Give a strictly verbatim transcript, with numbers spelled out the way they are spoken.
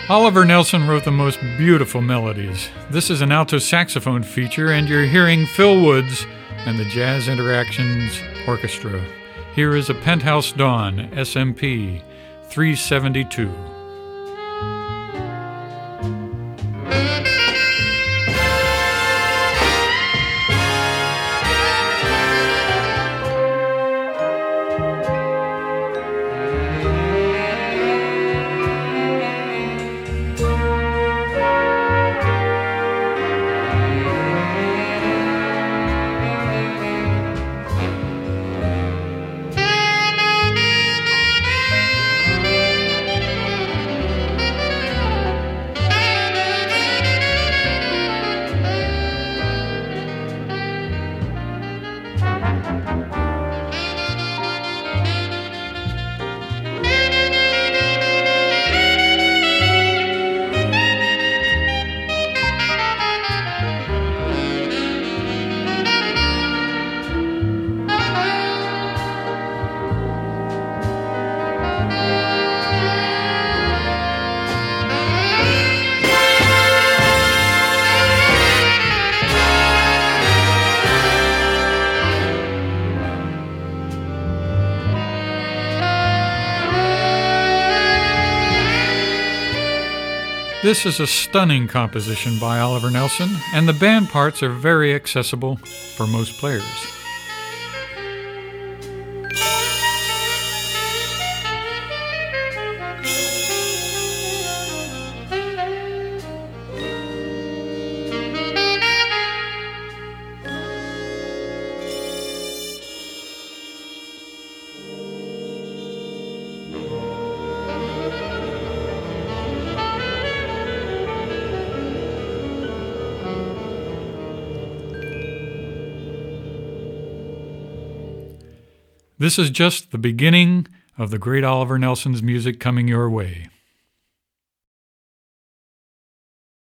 Oliver Nelson wrote the most beautiful melodies. This is an alto saxophone feature, and you're hearing Phil Woods and the Jazz Interactions Orchestra. Here is A Penthouse Dawn, S M P three seventy-two. This is a stunning composition by Oliver Nelson, and the band parts are very accessible for most players. This is just the beginning of the great Oliver Nelson's music coming your way.